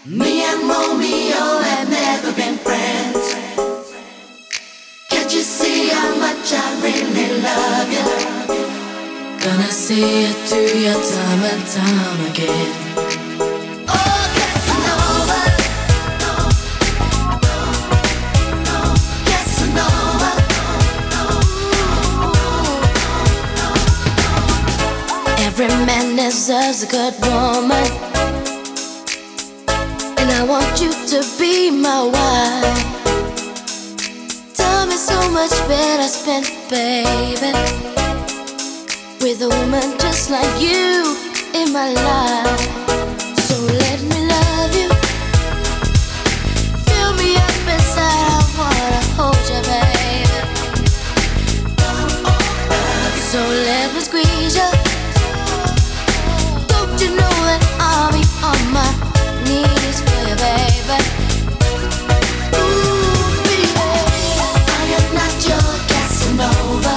Me and Romeo have never been friends. Can't you see how much I really love you? Gonna see it through your time and time again. Oh, Casanova, Casanova. Every man deserves a good woman, and I want you to be my wife. Time is so much better spent, baby, with a woman just like you in my life. So let me love you, fill me up inside. I wanna hold you, baby. So let me squeeze you. Don't you know that I'll be on my knees for you, baby? Ooh, baby, I am not your Casanova.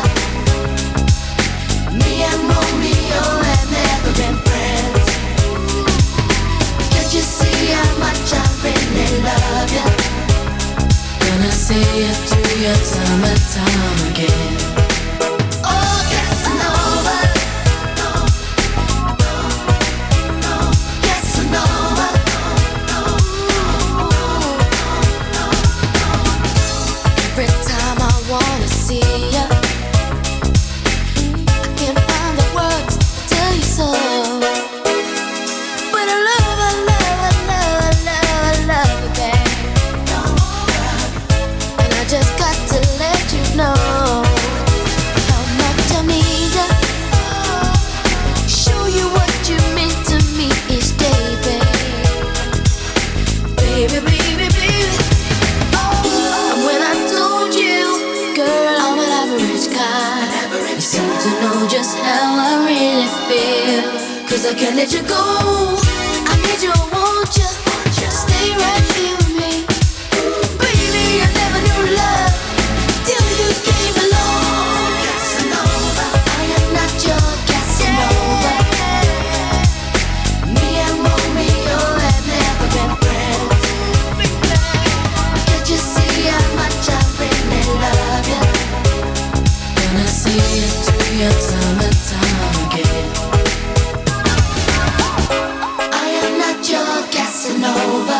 Me and Romeo have never been friends. Can't you see how much I really love you? Gonna see it through your time and time again. Oh, Casanova, Casanova. Every time I wanna see you, I can't find the words to tell you so. But I love, I love, I love, I love, I love you, babe. And I just got to let you know how much I need you. Show you what you mean to me each day, babe. Baby, baby, baby. And when I told you, girl, I'm an average guy, you seem to know just how I really feel. 'Cause I can't let you go. I need you, I want you. Stay right here with me. Baby, I never knew love till you came along. Casanova, I am not your Casanova. Me and Romeo have never been friends. Can't you see how much I really love you? Gonna see it through your time and time again. I am not your Casanova.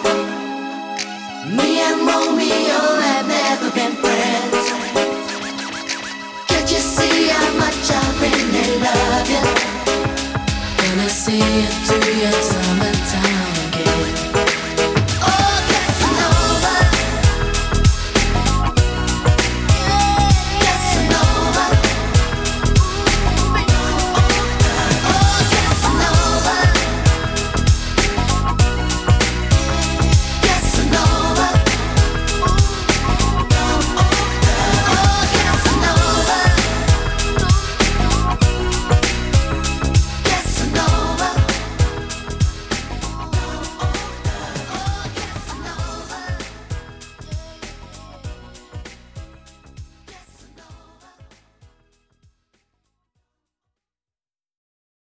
Me and Romeo have never been friends. Can't you see how much I really love you? Gonna see it